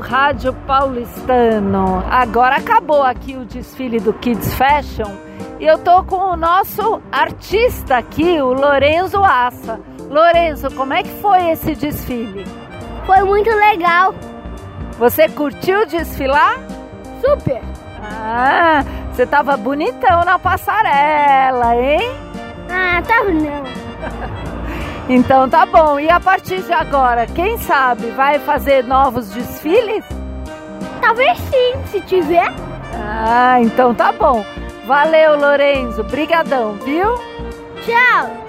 Rádio Paulistano. Agora acabou aqui o desfile do Kids Fashion e eu tô com o nosso artista aqui, o Lorenzo Assa. Lorenzo, como é que foi esse desfile? Foi muito legal. Você curtiu desfilar? Super. Ah, você tava bonitão na passarela, hein? Ah, tava não. Então tá bom. E a partir de agora, quem sabe, vai fazer novos desfiles? Talvez sim, se tiver. Ah, então tá bom. Valeu, Lorenzo. Brigadão, viu? Tchau.